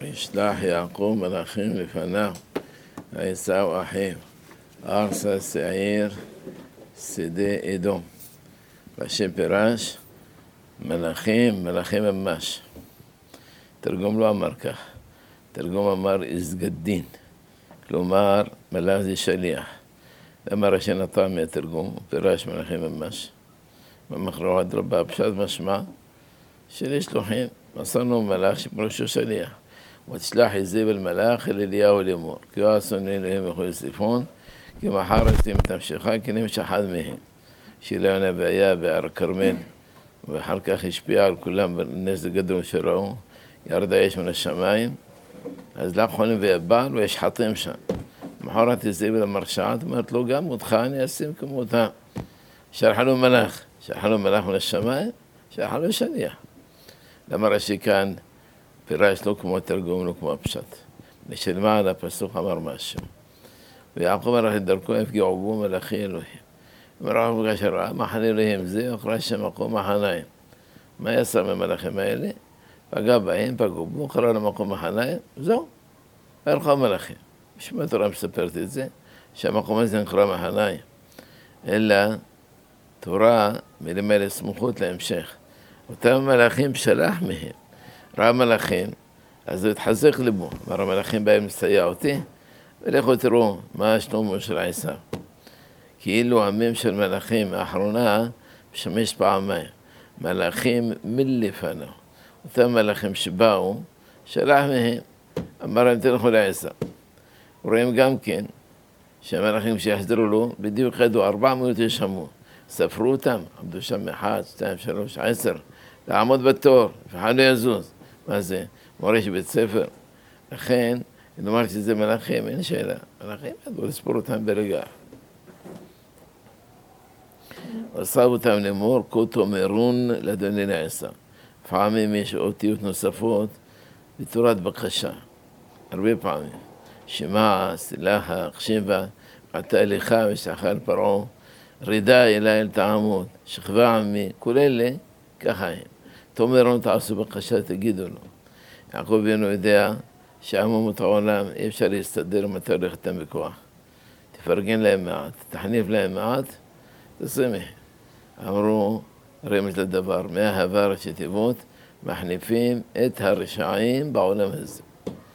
וישלח יעקב מלאכים לפניו, ועשו אחיו, ארצה שעיר שדה אדום. והשם פירש מלאכים, מלאכים ממש. תרגום לא אמר כך, תרגום אמר איזגדין, כלומר מלאך זה שליח. אמר השנתה מהתרגום, הוא פירש מלאכים ממש. במחלוקת רבה פשט משמע של שלוחים, מסרנו מלאך שפרשו שליח. ותשלח איזבל מלאך אל אליהו לאמור, כי הוא השונא אלוהים וכל יוסיפון, כי מחר אשתים את נפשך, כי נמש אחד מהם. שאליהו הנביא היה בהר הכרמל, ואחר כך השפיע על כולם בנס גדול שראו, ירד האש מן השמיים, אז לקחו נביא הבעל ויש חתם שם. מחרת איזבל המרשעת, אומרת לו גם אותך אני אשים כמותה. שלחה לו מלאך, שלחה לו מלאך מן השמיים, שלחה לו שליח. למה רש"י כאן פירש לא כמו תרגום, לא כמו הפשט. לשלמה על הפסוק אמר משהו. ויעקב הלך לדרכו, יפגיעו בו מלאכי אלוהים. אמר כאשר ראה מחנה אלוהים זה, אחרי שמקום מחניים. מה יעשה מהמלאכים האלה? פגע בהם, פגעו בו, קרא למקום מחניים, זהו. הלכו המלאכים. בשביל התורה מספרת את זה, שהמקום הזה נקרא מחניים. אלא תורה מלמד סמוכות להמשך. אותם המלאכים שלח מהם. ראה מלאכים, אז הוא התחזק לבו. אמר המלאכים בהם מסייע אותי, ולכו תראו מה השלומו של עשיו. כאילו המם של מלאכים האחרונה משמש פעמיים. מלאכים מלפניו. אותם מלאכים שבאו, שלח מהם. אמר להם תלכו לעשיו. רואים גם כן שהמלאכים שיחזרו לו, בדיוק חדו 400 ישמו. ספרו אותם, עמדו שם 1, 2, 3, 10. לעמוד בתור, ואחד לא יזוז. מה זה? מורה של בית ספר. לכן, אני אומר שזה מלאכים, אין שאלה. מלאכים, בואו לספור אותם ברגע. ועשה אותם לאמור, כה תאמרון לאדוני לעשיו. לפעמים יש אותיות נוספות בתורת בקשה. הרבה פעמים. שמע, סלחה, הקשיבה, עתה לך ושלחה אל פרעה, רידה אלי אל תעמוד, שכבה עמי, כל אלה, ככה הם. תאמרון תעשו בקשה, תגידו לו. יעקב אבינו יודע שעמומות העולם אי אפשר להסתדר אם אתה הולך איתם בכוח. תפרגן להם מעט, תחניף להם מעט, תשמח. אמרו רמז לדבר, מאהבה ראשי תיבות, מחניפים את הרשעים בעולם הזה.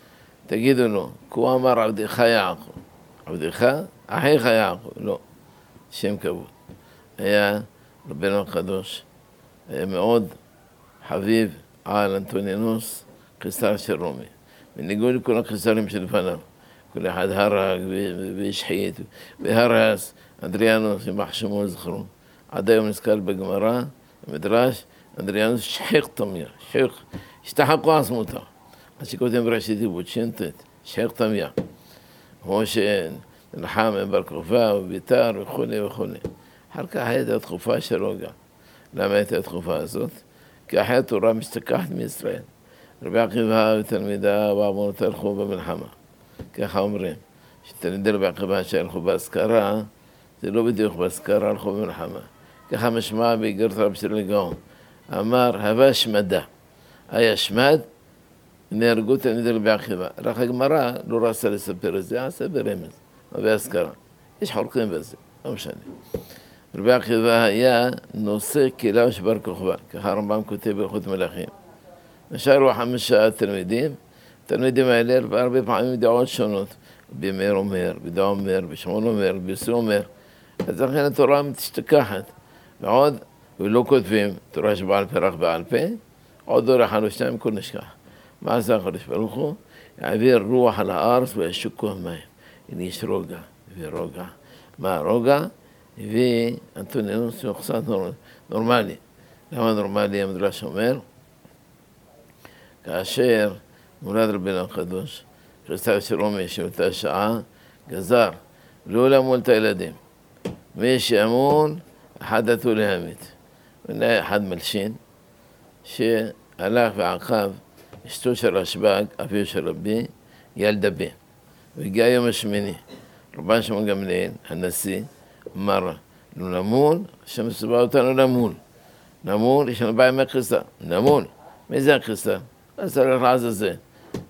תגידו לו, כה אמר עבדך יעקב. עבדך? אחיך יעקב. לא, שם כבוד. היה רבנו הקדוש, היה מאוד חביב על אנטוניאנוס, קיסר של רומי. בניגוד לכל הקיסרים שלפניו. כל אחד הרג והשחית והרס, אנדריאנוס, יימח שמו לזכרו. עד היום נזכר בגמרא, במדרש, אנדריאנוס שחיק תמיה, שחיק, השתחקו עצמותיו. אז שכותבים בראשי תיבות, שינטת, שחיק תמיה. כמו שנלחם עם בר כוכבא וביתר וכו' וכו'. אחר כך הייתה התקופה שלו גם. למה הייתה התקופה הזאת? כי אחרי התורה משתכחת מישראל. רבי עקיבא ותלמידיו ואמונות הלכו במלחמה. ככה אומרים, שתלמידי רבי עקיבא שהלכו בהשכרה, זה לא בדיוק בהשכרה, הלכו במלחמה. ככה משמע באיגרת רבי של גאון. אמר, הווה שמדה. היה שמד, נהרגו תלמידי רבי עקיבא. רק הגמרא לא רצה לספר את זה, עשה ברמז, בהשכרה. יש חולקים בזה, לא משנה. רבי עקיבא היה נושא כליו של בר כוכבא, ככה הרמב"ם כותב בהלכות מלאכים. נשארו 5 תלמידים, התלמידים האלה הרבה פעמים דעות שונות. רבי מאיר אומר, רבי אומר, רבי שמעון אומר, רבי יוסי אומר. אז לכן התורה משתכחת. ועוד, ולא כותבים תורה שבעל פה רק בעל פה, עוד דור אחד או שניים, כל נשכח. מה עשה הקדוש ברוך הוא? יעביר רוח על הארץ וישוקו מים. הנה יש רוגע, ורוגע. מה רוגע? ואנטוניאנוס הוא קצת נורמלי. למה נורמלי המדרש אומר? כאשר מולד רבינו הקדוש, קיסר של רומי שבאותה שעה, גזר לא למול את הילדים. מי שימון, אחד עטו להמית. והיה אחד מלשין, שהלך ועקב אשתו של רשב"ג, אביו של רבי, ילדה בן. והגיע היום השמיני. רבן שמעון גמליאל, הנשיא, אמר לו למול, השם סובב אותנו למול. למול, יש לנו בעיה מהקריסה. למול. מי זה הקריסה? אז הולך לעזאזל.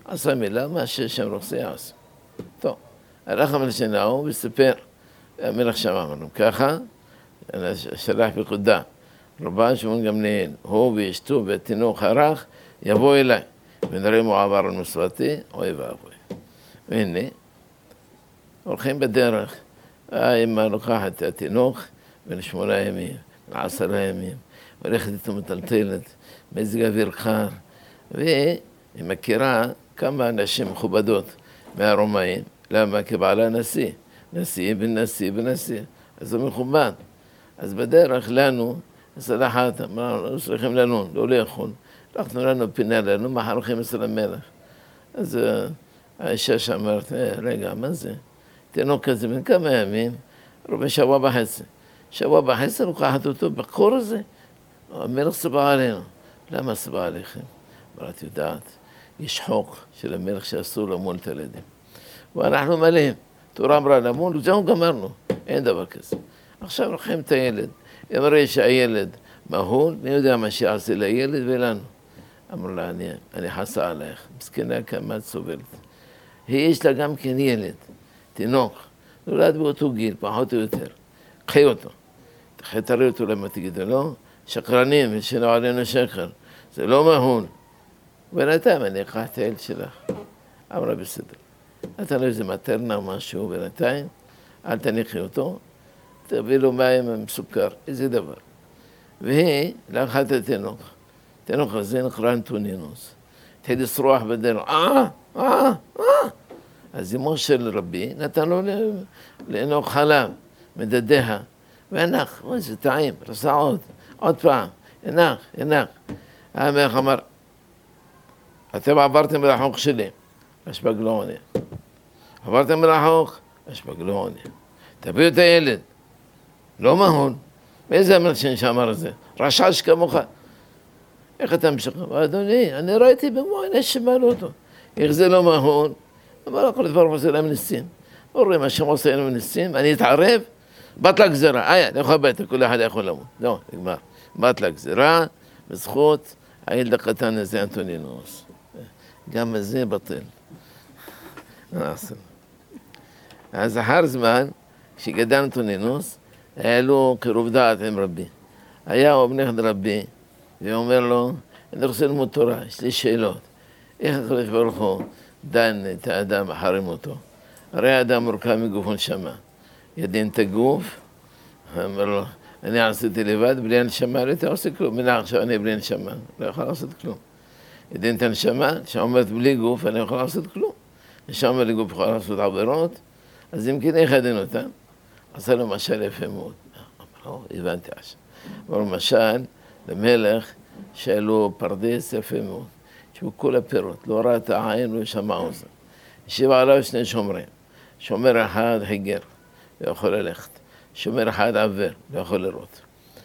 עשה מילה, מה שהשם רוצה יעשה. טוב, הלך המלך שנאו וסיפר, המלך שמע אמרנו, ככה, שלח פקודה, רבן שמעון גמליאל, הוא ואשתו והתינוק הרך, יבוא אליי, ונראה אם הוא עבר על מצוותי, אוי ואבוי. והנה, הולכים בדרך, האמא לוקחת את התינוק, בן 8 ימים, 10 ימים, הולכת איתו מטלטלת, מזג אוויר קר, והיא מכירה כמה נשים מכובדות מהרומאים, למה? כבעלה נשיא, נשיא בן נשיא בן נשיא, אז זה מכובד. אז בדרך לנו, סלחת, אמרנו, לא צריכים לנון, לא לאכול, לקחנו לנו פינה לנו, מחר הולכים אצל המלך. אז האישה שאמרת, רגע, מה זה? תינוק כזה בן כמה ימים, רובה שבוע וחצי. שבוע וחצי לוקחת אותו בקור הזה, המלך סבא עלינו. למה סבא עליכם? אבל את יודעת, יש חוק של המלך שאסור למול את הילדים. ואנחנו מלאים. תורה אמרה למול, וזהו גמרנו. אין דבר כזה. עכשיו לוקחים את הילד. אמרה שהילד מהול, מי יודע מה שיעשה לילד ולנו. אמרו לה, אני חסה עלייך. מסכנה כמה את סובלת. יש לה גם כן ילד, תינוק, נולד באותו גיל, פחות או יותר. קחי אותו. תראי אותו למה תגידו, לא? שקרנים, ושנו עלינו שקר. זה לא מהול. בינתיים אני אקח את הילד שלך. אמרה בסדר. אתה לא איזה מטרנה או משהו בינתיים, אל תניחי אותו, תביא לו מים עם סוכר, איזה דבר. והיא לקחה את התינוק. התינוק הזה נקרא אנטונינוס. התחיל לסרוח בדרך, אז אמו של רבי נתן לו לאנוק חלב, מדדיה, והנח, זה טעים, רצה עוד פעם, ינח. המלך אמר, אתם עברתם מרחוק שלי, אשפג לא עונה. עברתם מרחוק, אשפג לא עונה. תביאו את הילד, לא מהול. מאיזה המלך שאמר את זה? רשש כמוך. איך אתה משך? אדוני, אני ראיתי במו עיני שמענו אותו. איך זה לא מהול? אמר, כל דבר עושה להם ניסים. אומרים, השם עושה להם ניסים, אני אתערב, בת לה גזירה. לך הביתה, כל אחד יכול למות. לא, נגמר. בת לה גזירה, בזכות הילד הקטן הזה, אנטונינוס. גם זה בטל. אז אחר זמן, כשגדל אנטונינוס, היה לו קירוב דעת עם רבי. היה הוא בן אחד רבי, ואומר לו, אני רוצה ללמוד תורה, יש לי שאלות. איך הקדוש ברוך הוא דן את האדם אחרי מותו? הרי האדם מורכב מגוף ונשמה. ידין את הגוף, אמר לו, אני עשיתי לבד, בלי הנשמה, לא הייתי עושה כלום. מנה עכשיו אני בלי נשמה, לא יכול לעשות כלום. ידין את הנשמה, שאומרת בלי גוף, אני לא יכול לעשות כלום. נשמה בלי גוף יכול לעשות עבירות, אז אם כן, איך ידין אותם? עשה לו משל יפה מאוד. אמר, הבנתי עכשיו. אמר לו, משל, למלך, שהיה לו פרדס יפה מאוד. שהוא כל הפירות, לא ראה את העין, לא שמע אותם. ישיב עליו 2 שומרים. שומר אחד חיגר, לא יכול ללכת. שומר אחד עבר, לא יכול לראות.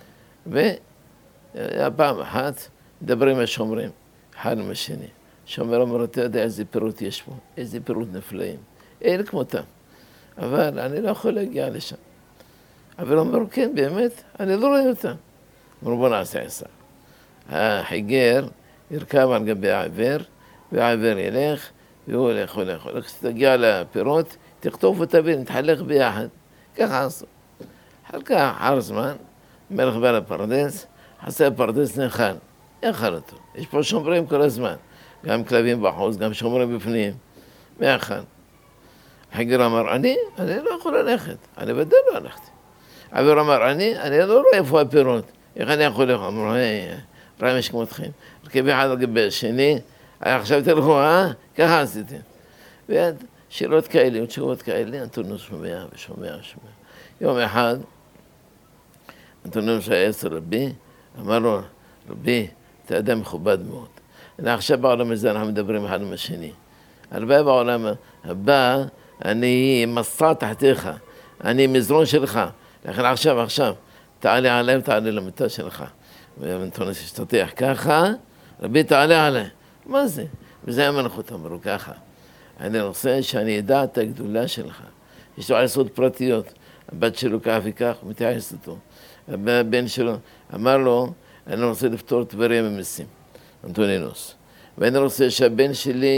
והפעם אחת, מדברים עם השומרים, אחד עם השני. שומר אומר, אתה יודע איזה פירות יש פה, איזה פירות נפלאים. אין כמותם. אבל אני לא יכול להגיע לשם. אבל אמרו, כן, באמת, אני לא רואה אותם. אמרו, בוא נעשה עשה. החיגר ירכב על גבי העבר, והעבר ילך, והוא הולך. כשתגיע לפירות, תכתוב ותבין, נתחלק ביחד. ככה עשו. אחר זמן, מלך בא לפרדס, חסה הפרדס נאכל אותו. יש פה שומרים כל הזמן. גם כלבים בחוץ, גם שומרים בפנים. מאכל. החיגר אמר, אני לא יכול ללכת. אני בדי לא הלכתי. העבר אמר, אני לא רואה איפה הפירות. איך אני יכול ללכת? אמרו, ראה משכמותכם. רכבי אחד על גבי השני, עכשיו תלכו, ככה עשיתם. ועד שאלות כאלה, תשובות כאלה, אנטונינוס שומע ושומע. יום אחד, אנטונינוס היה אצל רבי, אמר לו, רבי, אתה אדם מכובד מאוד. עכשיו בעולם הזה אנחנו מדברים אחד עם השני. הרבה בעולם הבא, אני מסע תחתיך, אני מזרון שלך. לכן עכשיו, תעלה עליהם, תעלה למיטה שלך. ואנטונינוס השתתח ככה, רבי תעלה עליהם. מה זה? וזה המלכות, אמרו ככה. אני רוצה שאני אדע את הגדולה שלך. יש לו עשרות פרטיות. הבת שלו כך וכך, הוא מתייחס אותו. הבן שלו אמר לו, אני רוצה לפתור דברים ממיסים, אנטונינוס. ואני רוצה שהבן שלי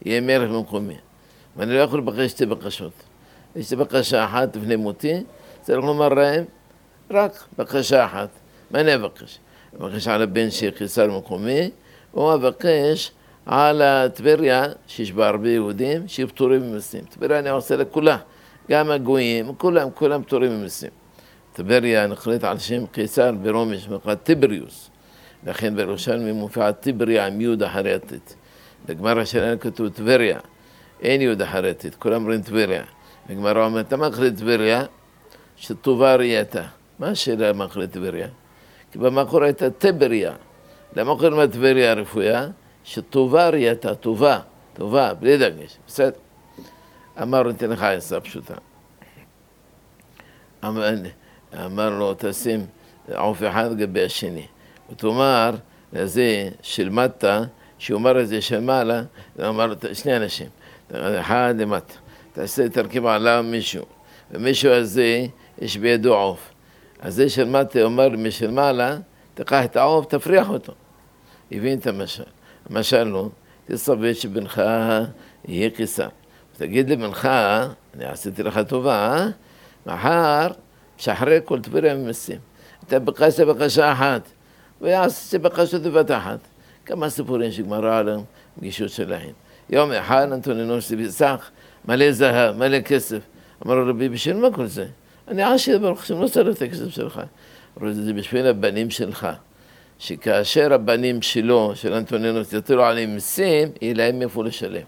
יהיה מלך במקומי. ואני לא יכול לבקש שתי בקשות. יש לי בקשה אחת לפני מותי, צריך לומר להם, רק בקשה אחת. מה אני אבקש? אבקש על הבן שחיסר במקומי, או אבקש על הטבריה, שיש בה הרבה יהודים, שיהיו פטורים ממסים. טבריה אני עושה לכולה, גם הגויים, כולם פטורים ממסים. טבריה נחלט על שם קיסר ברומי, שמקרא טיבריוס. לכן בירושלמי מופיע טיבריה עם יהודה חרטית. בגמרא שלנו כתוב טבריה, אין יהודה חרטית, כולם אומרים טבריה. בגמרא אומרת, למה אכלת טבריה? שטובה ראייתה. מה השאלה מה אכלת טבריה? כי במקור הייתה טיבריה. למה קוראים לה טבריה הרפויה? שטובה ראייתה, טובה, בלי דגש. בסדר? אמר, ניתן לך עצה פשוטה. אמר לו, תשים עוף אחד גבי השני. ותאמר לזה של מטה, שאומר את זה של מעלה, אמר לו, שני אנשים, אחד למטה, תעשה תרכיב עליו מישהו, ומישהו הזה יש בידו עוף. אז זה של מטה אומר משל מעלה, תקח את העוף, תפריח אותו. הבין את המשל. המשל לא, תסבט שבנך יהיה קיסר. תגיד לבנך, אני עשיתי לך טובה, מחר, שאחרי כל טבריה ממסים. אתה בקשה אחת, ויעשה בקשות בבת אחת. כמה סיפורים שגמרא עליהם, פגישות שלהם. יום אחד אנטונינוס בסך, מלא זהב, מלא כסף. אמר לו, רבי, בשביל מה כל זה? אני עשיר ברוך השם, לא צריך את הכסף שלך. אבל זה בשביל הבנים שלך. שכאשר הבנים שלו, של אנטונינוס, יטילו עליהם מסים, יהיה להם איפה לשלם.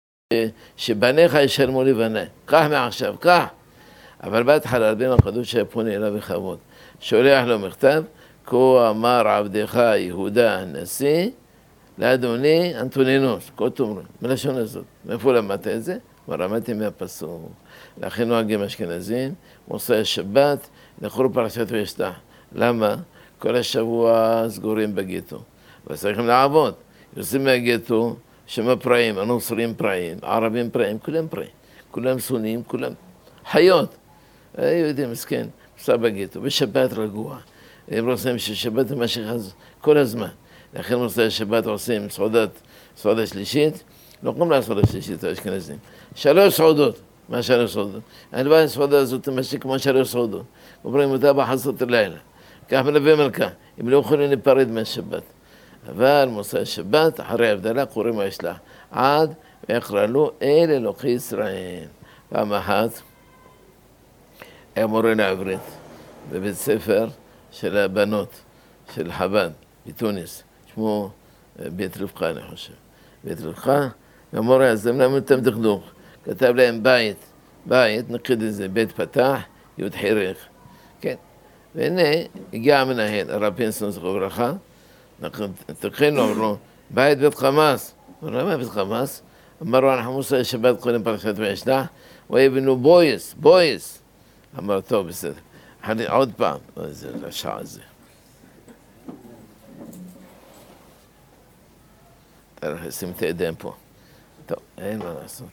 שבניך ישלמו לבני. קח מעכשיו, קח. אבל בהתחלה, רבינו הקדוש היה פונה אליו בכבוד. שולח לו מכתב, כה אמר עבדך יהודה הנשיא, לאדוני אנטונינוס, כה תאמרו, מלשון הזאת. מאיפה למדת את זה? למדתי מהפסוק. לכן נוהגים אשכנזים, מוצאי שבת, נחרו פרשת וישלח. למה? כל השבוע סגורים בגטו. וצריכים לעבוד. יוצאים מהגטו, שמה פראים, הנוצרים פראים, הערבים פראים, כולם פראים. כולם סונים, כולם חיות. יהודים, מסכן, מסע בגטו. בשבת רגוע. הם רוצים ששבת תמשך כל הזמן. לכן מוצאי שבת עושים סעודה שלישית, לא קוראים לה סעודה שלישית, האשכנזים. 3 סעודות. מה 3 סעודות? הלוואי הסעודה הזאת תמשך כמו 3 סעודות. אומרים אותה בחסות הלילה. כך מלווה מלכה, הם לא יכולים להיפרד מהשבת. אבל מוצאי שבת, אחרי הבדלה, קוראים וישלח. עד ויקראו אל אלוקי ישראל. פעם אחת, היה מורה לעברית בבית ספר של הבנות, של חב"ד, בתוניס. שמו בית רבקה, אני חושב. בית רבקה, והמורה הזה מלמד אותם דקדוק. כתב להם בית, נקרא את זה, בית פתח, י' חירך. כן. והנה, הגיע המנהל, הרב פינסון זכרו ברכה, תקחינו, אמרו לו, בית חמאס. אמרו לו, מה בית חמאס? אמרו, אנחנו מוצאי שבת קודם פרשת וישלח, ויבנו בויס. אמר, טוב, בסדר. עוד פעם, זה רשע הזה. תראה, שים את הידיים פה. טוב, אין מה לעשות.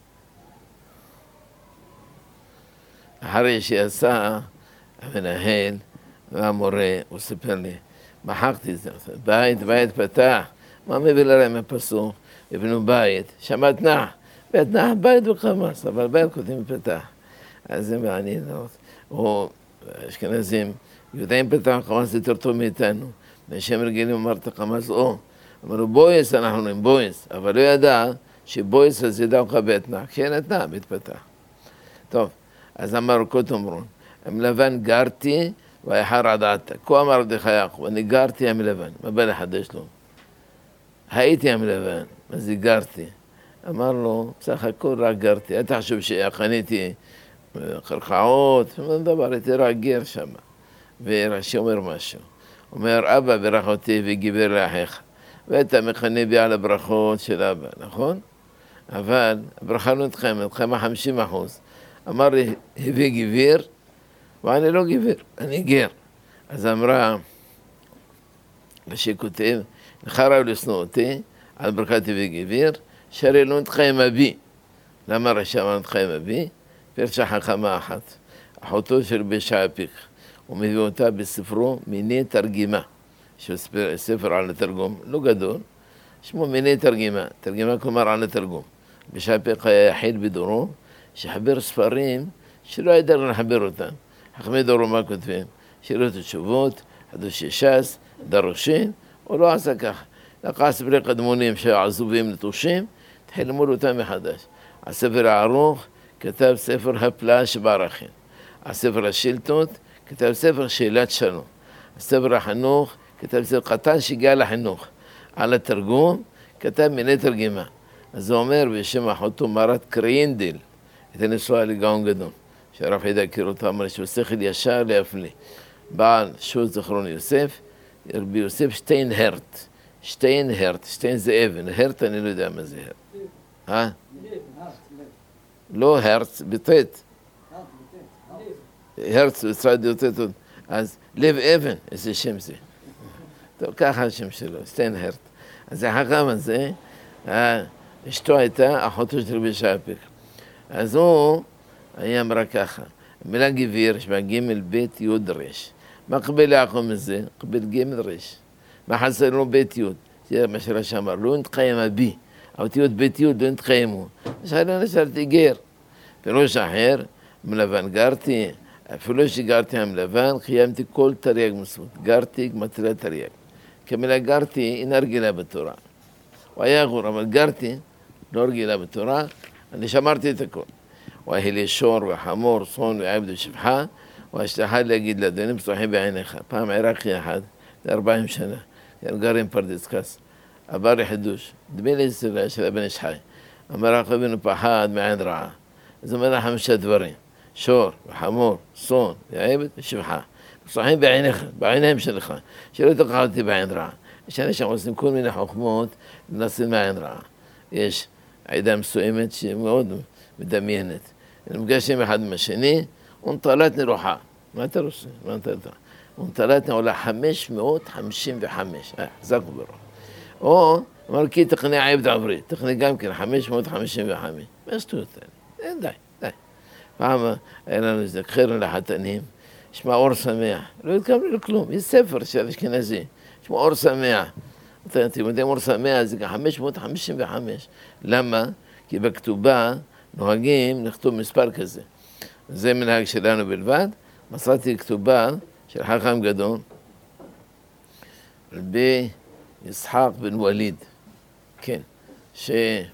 אחרי שיצא המנהל והמורה, הוא סיפר לי, מחקתי את זה, בית פתח, מה מביא להם הפסוק? הבנו בית, שמעת נח, בית נח, בית וחמאס, אבל בית כותבים פתח. אז זה מעניין, או אשכנזים, יודעים פתח חמאס זה יותר טוב מאיתנו, ושהם רגילים אמרת חמאס, אמרו בויס, אנחנו אומרים בויס, אבל לא ידע שבויס הזה ידע לך בית נח, כן נתנה, בית פתח. טוב, אז אמרו כה תאמרו, עם לבן גרתי ויחר עדעתה. כה אמר עבדך יעקב, אני גרתי עם לבן. מה בא לחדש לו? הייתי עם לבן, אז גרתי. אמר לו, בסך הכל רק גרתי. אתה חשוב שקניתי קרקעות, דבר, הייתי רק גר שם. ורש"י אומר משהו. אומר, אבא ברך אותי וגיבר לאחיך. ואתה מכנה בי על הברכות של אבא, נכון? אבל הברכה לא נתחמה 50%. אמר לי, הביא גביר, ואני לא גביר, אני גר. אז אמרה, ושכותב, נחרב לשנוא אותי, על ברכת הביא גביר, שהרי לא נתחיימה בי. למה רש"י אמר נתחיימה בי? פרשה חכמה אחת, אחותו של רבי ישעיה פיק. הוא מביא אותה בספרו מיני תרגימה, שהוא ספר על התרגום, לא גדול, שמו מיני תרגימה, תרגימה כלומר על התרגום. בשאפק היה יחיד בדורו, שחבר ספרים שלא ידע לחבר אותם. חכמי דורו מה כותבים? שאלות ותשובות, חידושי ש"ס, דרשים, הוא לא עשה ככה. לקח ספרי קדמונים שעזובים נטושים, התחיל ללמוד אותם מחדש. הספר הערוך כתב ספר הפלאה שבערכים. הספר השאילתות כתב ספר שאלת שלום. הספר החינוך כתב ספר קטן שהגיע לחינוך. על התרגום כתב מיני תרגימה. אז זה אומר בשם אחותו מרת קריינדל, את הנשואה לגאון גדול, שהרב חידה הכיר אותה, אמר שהוא שכל ישר להפליא. בעל שול זכרון יוסף, רבי יוסף שטיינהרט. שטיינהרט, שטיין זה אבן, הרט אני לא יודע מה זה הרט. לא הרץ, בטט. הרץ בצד יוטט, אז לב אבן, איזה שם זה. טוב, ככה השם שלו, שטיינהרט. אז החכם הזה, אשתו הייתה אחותו של רבי שאפק. אז הוא, היא אמרה ככה, המילה גביר, יש בה ג' ב' י' ר'. מה קבל יעקב מזה? קבל ג' ר'. מה חסר לו ב' י'? זה מה שרש"י אמר, לא נתקיימה בי. האותיות ב' י' לא נתקיימו. נשארתי גר. פירוש אחר, מלבן גרתי, אפילו שגרתי המלבן, קיימתי כל תרי"ג מצוות. גרתי גמטריה תרי"ג. כמילה גרתי אינה רגילה בתורה. הוא היה גור, אבל גרתי לא רגילה בתורה, אני שמרתי את הכל. הוא היה לשור וחמור, צאן ועבד ושפחה, הוא השתחד להגיד לאדונים פתוחים בעיניך. פעם עיראקי אחד, ל-40 שנה, גר עם פרדס קס, עבר לחידוש, דמי לישראל של הבן איש חי. אמר לך אבינו פחד מעין רעה. אז אומר לה 5 דברים, שור וחמור, צאן ועבד ושפחה. פתוחים בעיניך, בעיניהם שלך, שלא תקח אותי בעין רעה. יש אנשים עושים כל מיני חוכמות לנסים מעין רעה. יש עדה מסוימת שמאוד מדמיינת. נפגשים אחד עם השני, ונטלתני רוחה. מה אתה רוצה? מה אתה רוצה? ונטלתני עולה 555. חזק וברוך. או, אמר כי תכני עבד עברי. תכני גם כן 555. מה שטויות האלה? די. פעם היה לנו איזה חרם לחתנים, שמה אור שמח. לא התקבלו לכלום. יש ספר של אשכנזי. שמה אור שמח. אתם יודעים, אור שמח זה 555. למה? כי בכתובה נוהגים לכתוב מספר כזה. זה מנהג שלנו בלבד. מצאתי כתובה של חכם גדול, רבי יצחק בן וליד, כן, שמתו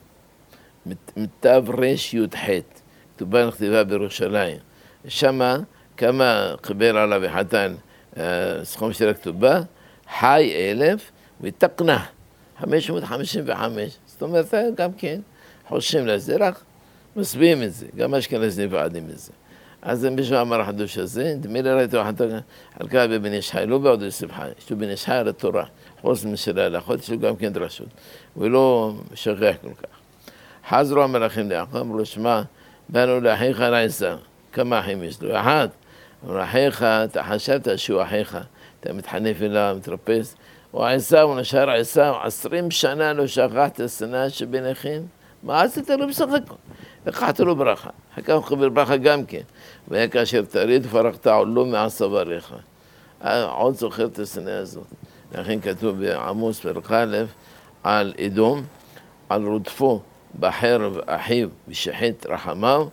רי"ח, כתובה נכתבה בירושלים. שמה כמה קיבל עליו וחתן סכום של הכתובה, חי 1000 ותקנה 555. זאת אומרת, גם כן, חושבים לזה, רק מסביעים את זה, גם אשכנזים ועדים את זה. אז מישהו אמר החדוש הזה, דמי לראיתו חלקה בבן איש חי, לא בעוד יוסף חי, יש לו בן איש חי על התורה, חוץ משלה לאחות, יש לו גם כן דרשות, ולא שכח כל כך. חזרו המלאכים ליעקב, אמרו לו, שמע, באנו לאחיך לעשה, כמה אחים יש לו? אחד, אמרו אחיך, אתה חשבת שהוא אחיך, אתה מתחנף אליו, מתרפס, הוא עשיו, הוא נשאר עשיו, 20 שנה לא שכח את השנאה שבין אחים, מה עשית לו בסך הכל? לקחת לו ברכה, אחר הוא קיבל ברכה גם כן, והיה כאשר תריד ופרקת עולו מעשבריך. עוד זוכר את השנאה הזאת. לכן כתוב בעמוס פרק א' על אדום, על רודפו בחרב אחיו ושחט רחמיו,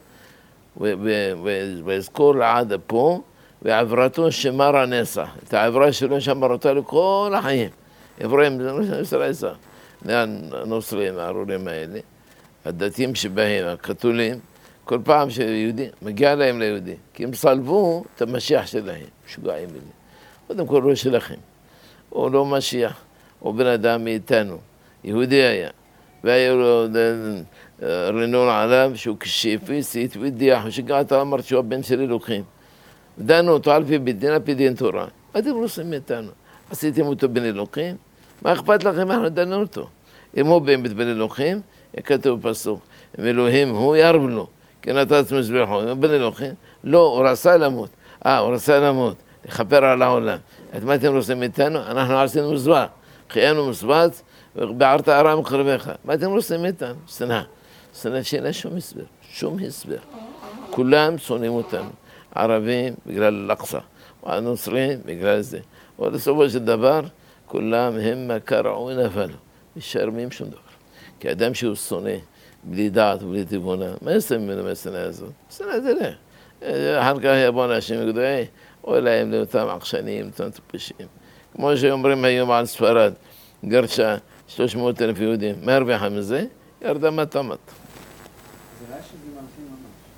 ויזכור לעד אפו, ועברתו שמר הנסח. את העברה שלו שמר אותה לכל החיים. עברים, זה לא ישראל עשה. הנוצרים, הארורים האלה, הדתיים שבהם, הכתולים, כל פעם שיהודי, מגיע להם ליהודי, כי הם סלבו את המשיח שלהם, משוגעים אלה. קודם כל לא שלכם, הוא לא משיח, הוא בן אדם מאיתנו, יהודי היה, והיה לו רנון עליו שהוא כשאפיסית והדיח, ושגעת אמרת שהוא הבן של אלוקים. ודנו אותו על פי בית דין, על פי דין תורה. מה אתם עושים מאיתנו? עשיתם אותו בן אלוקים? מה אכפת לכם? אנחנו דנו אותו. אם הוא באמת בן אלוקים, כתוב פסוק, אם אלוהים הוא ירב לו, כי נתת מזבחו, אם בן אלוהים, לא, הוא רצה למות, הוא רצה למות, לכפר על העולם. את מה אתם רוצים מאיתנו? אנחנו עשינו מזבח, חיינו מזבח, ובערת הרע מקרבך. מה אתם רוצים מאיתנו? שנאה. שנאה שאין לה שום הסבר. כולם שונאים אותנו. ערבים בגלל אל-אקצא, והנוצרים בגלל זה. ולסופו של דבר, כולם הם קרעו ונפלו. יישאר מהם שום דבר. כי האדם שהוא שונא, בלי דעת ובלי תבונה, מה יעשה ממנו מהשנאה הזאת? שנאה זה לא. אחר כך יבוא אנשים ויגידו, אוי להם לאותם עקשנים, לאותם טיפשים. כמו שאומרים היום על ספרד, גרשה 300,000 יהודים, מה הרוויחה מזה? ירדה מטה-מטה. זה רעש שזה מלכים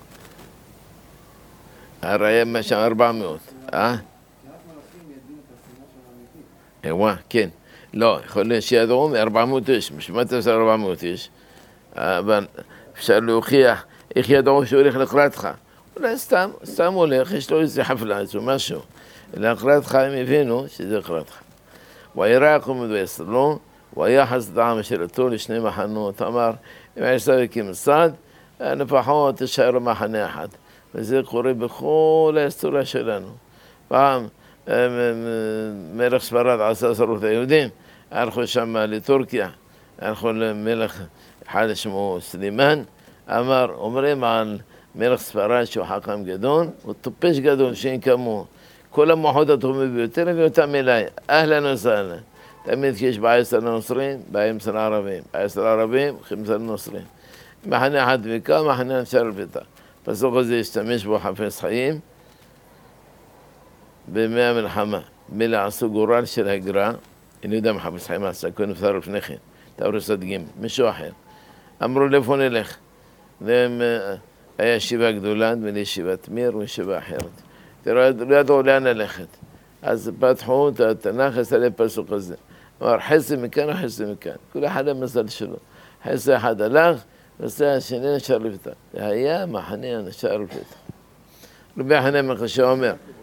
ממש. הרי מה שם 400, רק מלכים ידעו את השנאה של האמיתית. איווה, כן. לא, יכול להיות שידעו מ-400 איש, בשביל מה אתה עושה 400 איש? אבל אפשר להוכיח איך ידעו שהוא הולך לקראתך. אולי סתם הולך, יש לו איזה חפלה, איזה משהו. לקראתך הם הבינו שזה לקראתך. ויראקום ויסלו, ויחס דעם שאלתו לשני מחנות. אמר, אם עשיו הקים סד, לפחות תשאר מחנה אחד. וזה קורה בכל ההיסטוריה שלנו. פעם מלך ספרד עשה שרות היהודים, הלכו שם לטורקיה, הלכו למלך אחד שמו סלימן, אומרים על מלך ספרד שהוא חכם גדול, הוא טיפש גדול שאין כמוהו. כל המוחות הטובים ביותר הביאו אותם אליי, אהלן וסהלן. תמיד כשיש בעיה אצל הנוצרים, בעיה אצל הערבים. בעיה אצל הערבים, הולכים אצל הנוצרים. מחנה אחד דביקה, מחנה אפשר לביתה. פסוק הזה השתמש בו חפץ חיים בימי המלחמה. מילא עשו גורל של הגרה, אני יודע מה חפץ חיים עשה, כי הוא נפטר לפני כן, תאורסת ג' מישהו אחר. אמרו לאיפה נלך? היה ישיבה גדולה, נדמה ישיבת מיר וישיבה אחרת. לא ידעו לאן ללכת. אז פתחו את התנ"ך, עשה לי פסוק הזה. אמר, חסד מכאן וחסד מכאן. כל אחד המזל שלו. חסד אחד הלך, ועשה השני נשאר לפתח. זה היה מחנה הנשאר לפתח. רבי חנן מחשה אומר,